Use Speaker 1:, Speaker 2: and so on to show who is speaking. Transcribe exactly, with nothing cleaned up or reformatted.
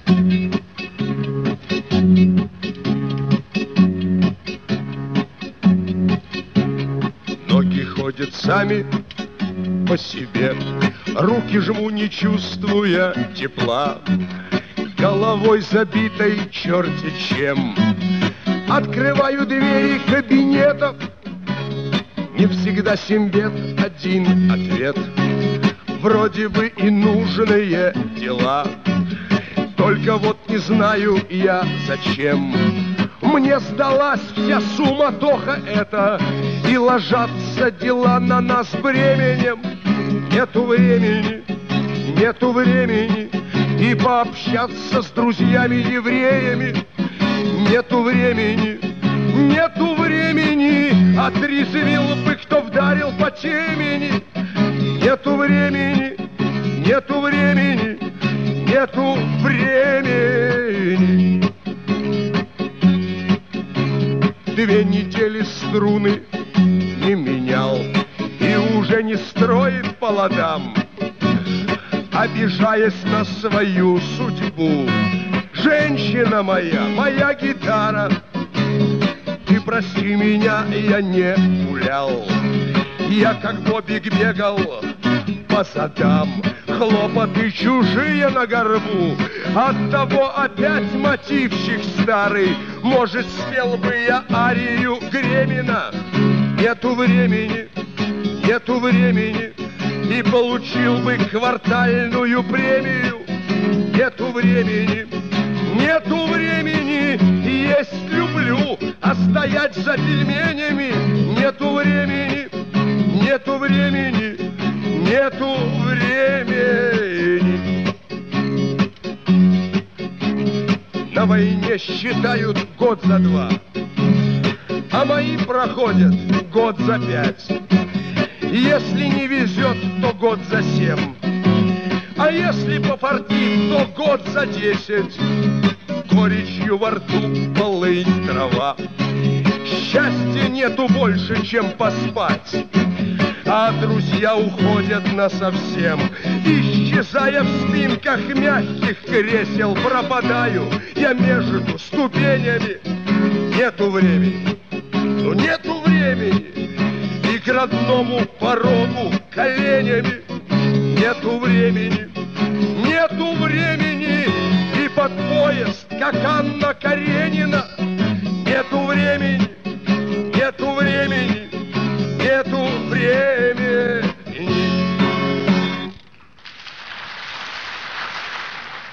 Speaker 1: Ноги ходят сами по себе, руки жму, не чувствуя тепла, головой забитой черти чем. Открываю двери кабинетов, не всегда симбет один ответ. Вроде бы и нужные дела, только вот не знаю я зачем. Мне сдалась вся суматоха эта, и ложатся дела на нас бременем. Нету времени, нету времени и пообщаться с друзьями-евреями. Нету времени, нету времени, отрезвил бы, кто вдарил по темени. Нету времени, нету времени, нету времени. Две недели струны не менял и уже не строит по ладам, обижаясь на свою судьбу. Женщина моя, моя гитара, ты прости меня, я не гулял. Я как бобик бегал по садам, хлопоты чужие на горбу. Оттого опять мотивчик старый, может, спел бы я арию Гремина. Нету времени, нету времени, и получил бы квартальную премию. Нету времени, нету времени, есть люблю, а стоять за пельменями. Нету времени, нету времени, нету времени. На войне считают год за два, а мои проходят год за пять. Если не везет, то год за семь, а если пофартит, то год за десять. Горечью во рту полынь трава, счастья нету больше, чем поспать. А друзья уходят насовсем, исчезая в спинках мягких кресел. Пропадаю я между ступенями. Нету времени, ну нету времени, и к родному порогу коленями. Нету времени,